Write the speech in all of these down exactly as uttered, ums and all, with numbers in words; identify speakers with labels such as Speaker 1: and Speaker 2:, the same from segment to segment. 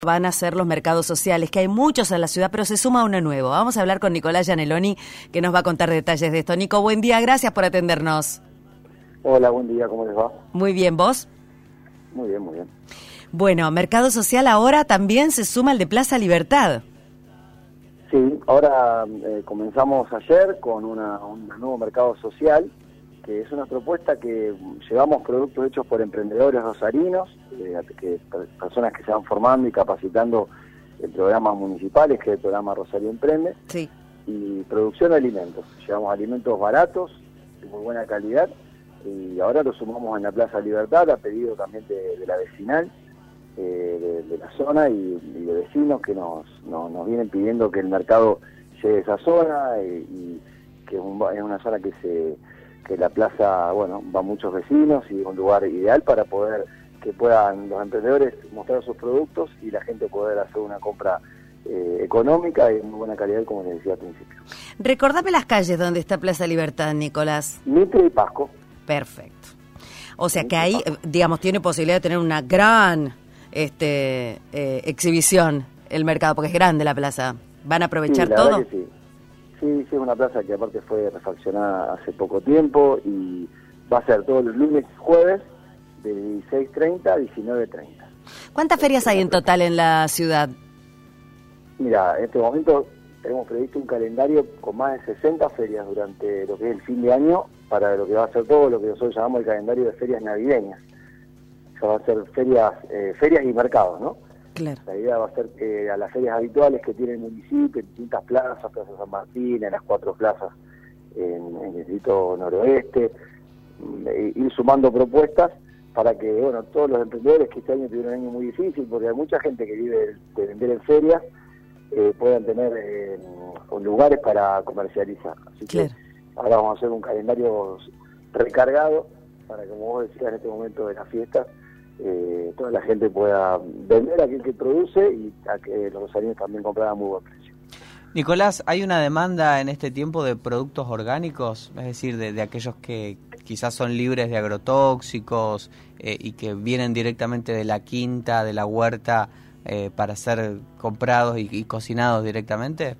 Speaker 1: van a ser los mercados sociales, que hay muchos en la ciudad, pero se suma uno nuevo. Vamos a hablar con Nicolás Gianelloni, que nos va a contar detalles de esto. Nico, buen día, gracias por atendernos.
Speaker 2: Hola, buen día, ¿cómo les va?
Speaker 1: Muy bien, ¿vos?
Speaker 2: Muy bien, muy bien.
Speaker 1: Bueno, mercado social ahora también se suma el de Plaza Libertad.
Speaker 2: Sí, ahora eh, comenzamos ayer con una, un nuevo mercado social, que es una propuesta que llevamos productos hechos por emprendedores rosarinos, eh, que, personas que se van formando y capacitando en programas municipales, que es el programa Rosario Emprende,
Speaker 1: sí. Y
Speaker 2: producción de alimentos. Llevamos alimentos baratos, de muy buena calidad, y ahora lo sumamos en la Plaza Libertad, a pedido también de, de la vecinal, eh, de, de la zona y, y de vecinos que nos, nos, nos vienen pidiendo que el mercado llegue a esa zona, y, y que es, un, es una zona que se... que la plaza, bueno, va muchos vecinos y es un lugar ideal para poder que puedan los emprendedores mostrar sus productos y la gente poder hacer una compra eh, económica y de muy buena calidad, como les decía al principio.
Speaker 1: Recordame las calles donde está Plaza Libertad, Nicolás.
Speaker 2: Mitre y Pasco.
Speaker 1: Perfecto. O sea que ahí, digamos, tiene posibilidad de tener una gran este eh, exhibición el mercado, porque es grande la plaza. ¿Van a aprovechar
Speaker 2: sí, la
Speaker 1: todo?
Speaker 2: Verdad que sí. Sí, sí, es una plaza que aparte fue refaccionada hace poco tiempo y va a ser todos los lunes y jueves de dieciséis treinta a diecinueve treinta.
Speaker 1: ¿Cuántas ferias hay en total en la ciudad?
Speaker 2: Mira, en este momento tenemos previsto un calendario con más de sesenta ferias durante lo que es el fin de año, para lo que va a ser todo lo que nosotros llamamos el calendario de ferias navideñas. O sea, va a ser ferias, eh, ferias y mercados, ¿no?
Speaker 1: Claro.
Speaker 2: La idea va a ser que a las ferias habituales que tiene el municipio, en distintas plazas, Plaza San Martín, en las cuatro plazas en, en el distrito noroeste, e, ir sumando propuestas para que, bueno, todos los emprendedores que este año tuvieron un año muy difícil, porque hay mucha gente que vive de vender en ferias, eh, puedan tener eh, lugares para comercializar. Así claro. que ahora vamos a hacer un calendario recargado para, como vos decías, en este momento de las fiestas, Eh, toda la gente pueda vender a aquel que produce y a que los rosarinos también compran a muy buen precio.
Speaker 3: Nicolás, ¿hay una demanda en este tiempo de productos orgánicos? Es decir, de, de aquellos que quizás son libres de agrotóxicos eh, y que vienen directamente de la quinta, de la huerta, eh, para ser comprados y, y cocinados directamente.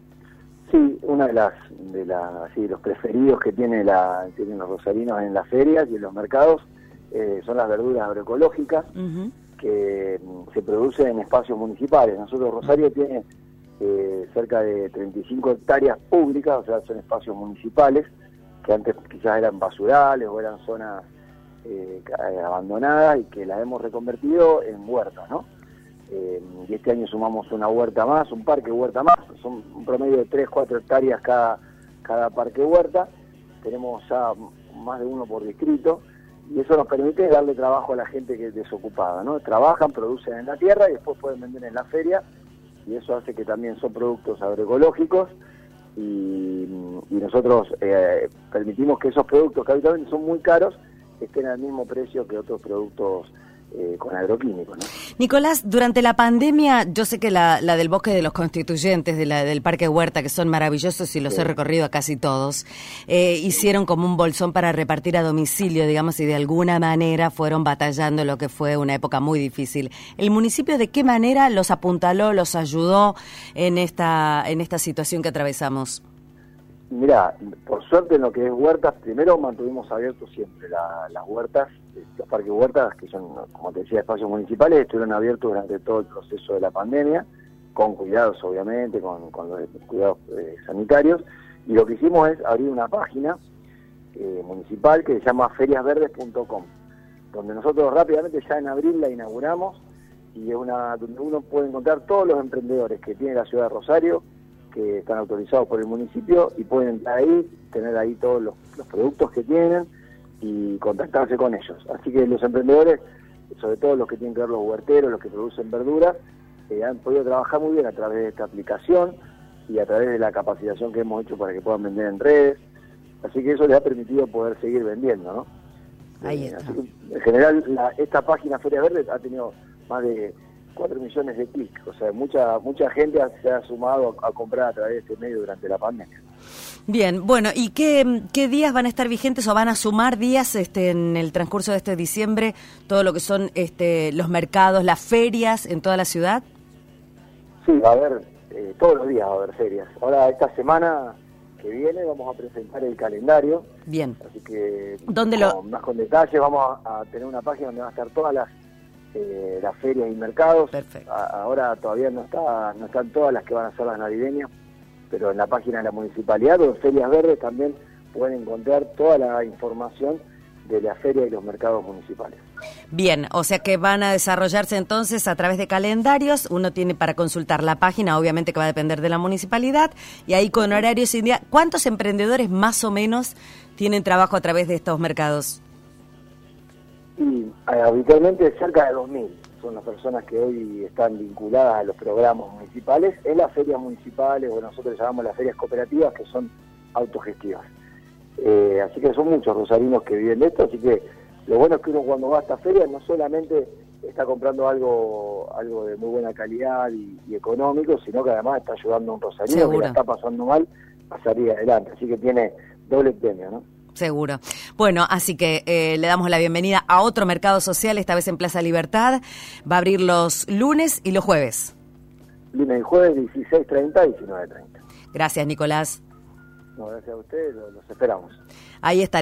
Speaker 2: Sí, una de las de las sí, los preferidos que tiene la, tienen los rosarinos en las ferias y en los mercados Eh, son las verduras agroecológicas, uh-huh. que um, se producen en espacios municipales. Nosotros, Rosario tiene eh, cerca de treinta y cinco hectáreas públicas, o sea, son espacios municipales, que antes quizás eran basurales o eran zonas eh, abandonadas y que las hemos reconvertido en huertas, ¿no? Eh, y este año sumamos una huerta más, un parque huerta más, son un promedio de tres, cuatro hectáreas cada, cada parque huerta, tenemos ya más de uno por distrito, y eso nos permite darle trabajo a la gente que es desocupada, ¿no? Trabajan, producen en la tierra y después pueden vender en la feria, y eso hace que también son productos agroecológicos, y, y nosotros eh, permitimos que esos productos que habitualmente son muy caros estén al mismo precio que otros productos eh, con agroquímicos, ¿no?
Speaker 1: Nicolás, durante la pandemia, yo sé que la, la del Bosque de los Constituyentes, de la, del Parque Huerta, que son maravillosos y los sí. he recorrido a casi todos, eh, hicieron como un bolsón para repartir a domicilio, digamos, y de alguna manera fueron batallando lo que fue una época muy difícil. ¿El municipio de qué manera los apuntaló, los ayudó en esta, en esta situación que atravesamos?
Speaker 2: Mirá, por suerte en lo que es huertas, primero mantuvimos abiertos siempre la, las huertas, los parques huertas, que son, como te decía, espacios municipales, estuvieron abiertos durante todo el proceso de la pandemia, con cuidados obviamente, con, con los cuidados eh, sanitarios, y lo que hicimos es abrir una página eh, municipal que se llama ferias verdes punto com, donde nosotros rápidamente ya en abril la inauguramos, y es una donde uno puede encontrar todos los emprendedores que tiene la ciudad de Rosario, que están autorizados por el municipio, y pueden entrar ahí, tener ahí todos los, los productos que tienen y contactarse con ellos. Así que los emprendedores, sobre todo los que tienen que ver los huerteros, los que producen verduras, eh, han podido trabajar muy bien a través de esta aplicación y a través de la capacitación que hemos hecho para que puedan vender en redes. Así que eso les ha permitido poder seguir vendiendo, ¿no?
Speaker 1: Ahí
Speaker 2: eh,
Speaker 1: está.
Speaker 2: Así que, en general, la, esta página Feria Verde ha tenido más de cuatro millones de clics, o sea, mucha mucha gente se ha sumado a, a comprar a través de este medio durante la pandemia.
Speaker 1: Bien, bueno, ¿y qué, qué días van a estar vigentes o van a sumar días este, en el transcurso de este diciembre, todo lo que son este, los mercados, las ferias en toda la ciudad?
Speaker 2: Sí, va a haber, eh, todos los días va a haber ferias. Ahora, esta semana que viene vamos a presentar el calendario.
Speaker 1: Bien.
Speaker 2: Así que
Speaker 1: ¿Dónde
Speaker 2: con,
Speaker 1: lo...
Speaker 2: más con detalle vamos a, a tener una página donde van a estar todas las eh, las ferias y mercados.
Speaker 1: Perfecto.
Speaker 2: A, ahora todavía no está no están todas las que van a ser las navideñas, pero en la página de la municipalidad o en Ferias Verdes también pueden encontrar toda la información de la feria y los mercados municipales.
Speaker 1: Bien, o sea que van a desarrollarse entonces a través de calendarios. Uno tiene para consultar la página, obviamente que va a depender de la municipalidad, y ahí con horarios y día. ¿Cuántos emprendedores más o menos tienen trabajo a través de estos mercados?
Speaker 2: Y eh, habitualmente cerca de dos mil son las personas que hoy están vinculadas a los programas municipales en las ferias municipales, o nosotros llamamos las ferias cooperativas, que son autogestivas. Eh, así que son muchos rosarinos que viven de esto, así que lo bueno es que uno cuando va a esta feria no solamente está comprando algo algo de muy buena calidad y, y económico, sino que además está ayudando a un rosarino Seguro. que la está pasando mal a salir adelante, así que tiene doble premio, ¿no?
Speaker 1: Seguro. Bueno, así que eh, le damos la bienvenida a otro mercado social, esta vez en Plaza Libertad. Va a abrir los lunes y los jueves.
Speaker 2: Lunes y jueves, dieciséis treinta y diecinueve treinta.
Speaker 1: Gracias, Nicolás.
Speaker 2: No, gracias a ustedes, los esperamos.
Speaker 1: Ahí está.